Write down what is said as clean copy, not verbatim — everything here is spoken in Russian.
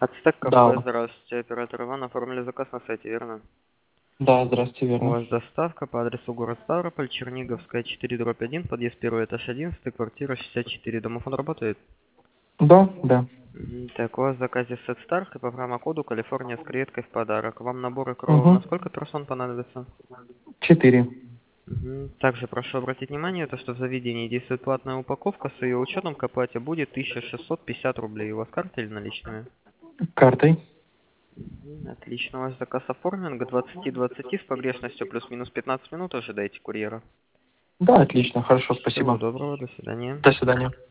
Ацтек кафе, Да, здравствуйте, оператор Иван, оформили заказ на сайте, верно? да, здравствуйте, У верно. вас доставка по адресу город Ставрополь, Черниговская, 4/1, подъезд 1, этаж 11, квартира 64. Домофон работает? Да, да. Так, у вас в заказе сет Старк и по промокоду Калифорния с креветкой в подарок. Вам набор икров на Угу. сколько персон понадобится? 4. Также прошу обратить внимание, то, что в заведении действует платная упаковка, с ее учетом к оплате будет 1650 рублей. У вас карта или наличными? Картой. Отлично, у вас заказ оформлен к 20:20 с погрешностью плюс-минус 15 минут ожидаете курьера. Да, отлично, хорошо, Всего спасибо. доброго, до свидания. До свидания.